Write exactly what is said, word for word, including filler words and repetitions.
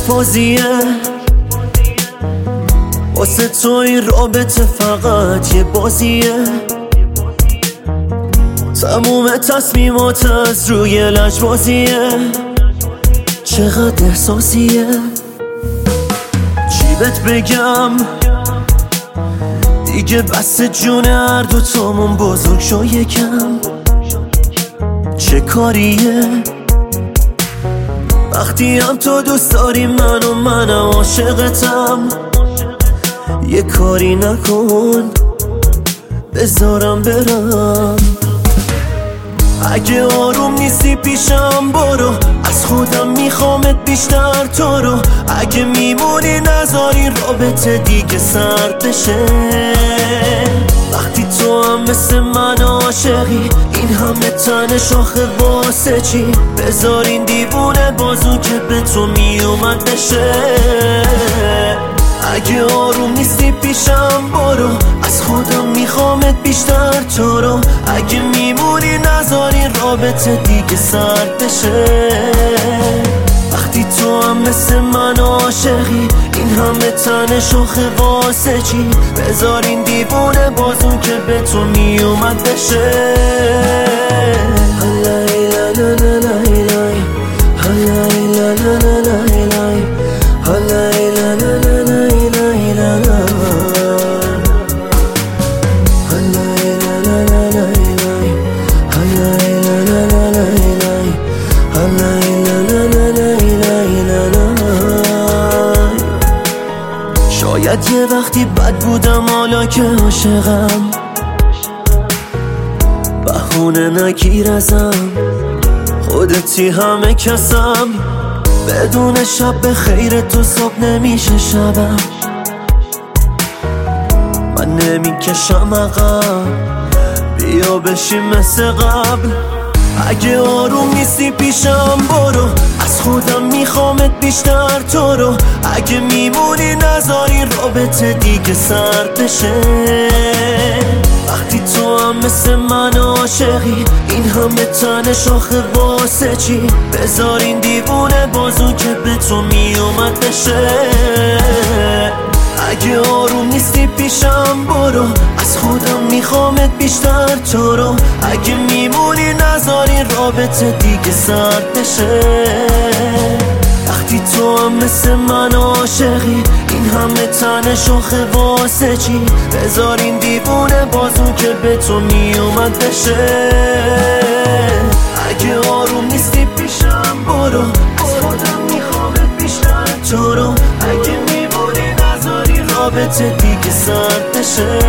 بازیه، واسه تو این رابطه فقط یه بازیه. تموم تصمیمات از روی لجبازیه، چقدر احساسیه. چی بهت بگم دیگه بس جون هر دو تامون بزرگ شو یکم. چه کاریه وقتی هم تو دوست داری من و منم عاشقتم. یه کاری نکن بذارم برم. اگه آروم نیستی پیشم برو، از خودم میخوامت بیشتر تو رو. اگه میمونی نذاری رابطه دیگه سرد بشه. وقتی تو هم مثل من عاشقی، این همه تن شاخه واسه چی؟ بذار این دیوونه بازو که به تو میومد بشه. اگه آروم نیستی پیشم برو، از خودم میخوامت بیشتر تو رو. اگه میمونی نذاری رابطه دیگه سرد بشه. وقتی تو هم مثل من عاشقی، این همه تن شاخه واسه چی؟ بذار این دیوونه بازو که به تو میومد بشه. هلای لا لا لا هلای، هلای لا لا لا هلای، هلای لا لا لا لا هلای لا لا، هلای لا لا لا لا هلای، هلای لا لا لا لا هلای، هلای لا لا لا لا هلای لا لا. شاید یه وقتی بد بودم حالا که عاشقم، بهونه نگیر ازم. خودتی همه کسم، بدون شب به خیر تو صبح نمیشه شبم. من نمیکشم عقب، بیا بشیم مثل قبل. اگه آروم نیستی پیشم برو، از خودم میخوامت بیشتر تو رو. اگه میمونی نذاری رابطه دیگه سرد بشه. وقتی تو هم مثل من عاشقی، این همه تن شاخه واسه چی؟ بذار این دیوونه بازو که به تو میومد بشه. اگه آروم نیستی پیشم برو، از خودم میخوامت بیشتر تو رو. اگه میمونی نذاری رابطه دیگه سرد بشه. وقتی تو هم مثل من عاشقی، این همه تن شاخه واسه چی؟ بذار این دیوونه بازو که به تو میومد بشه. اگه آروم نیستی پیشم برو، از خودم میخوامت بیشتر تو رو. اگه میمونی نذاری رابطه دیگه سرد بشه.